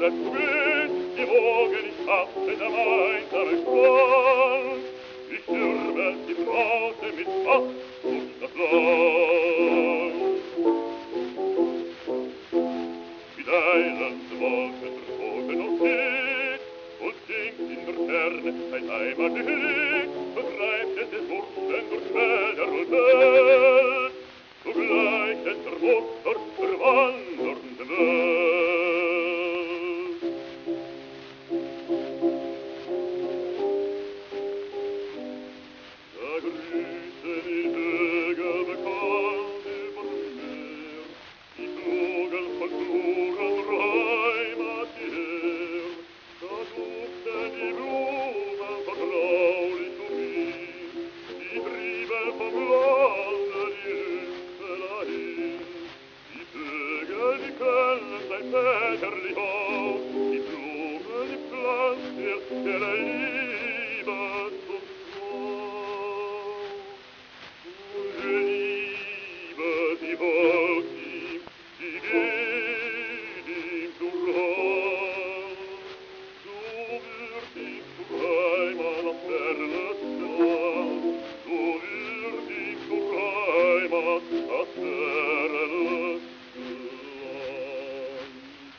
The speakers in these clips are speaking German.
dazu geht, die Wogen ich hafte am einsamen Strand. Ich stürme die Braute mit Macht und das Land. Mit eilenden Wolken verfolgen uns geht, und singt in der Ferne ein heimatlich, begreift es des Burschen durch Wälder und Welt, zugleich der Mutter der wandernden Welt. Da grüßen die Vögel bekannt über Meer, die Vögel von Blumen Heimat her. Da duften die Blumen vertraulich um ihn, die Triebe vom Lande, die Lüfte dahin. Die Vögel, die können sein väterlich Haus, die Blumen, die pflanzt der Liebe zum Strauch. Liebe, die folgt ihm, die geht ihm voran. So wird ihm zur Heimat am fernesten Land, so wird ihm zur Heimat das ferneste Land.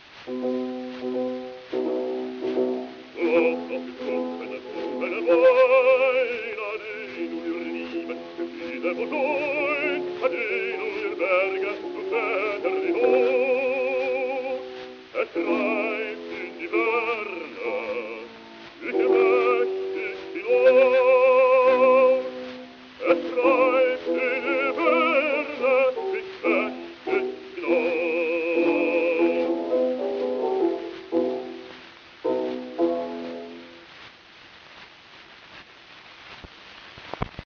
Doch noch getrunken Wein, ade, du ihr Lieben, Friede und Neun, ade, du ihr Berge, du väterlich Hoch. Es treibt in die Berge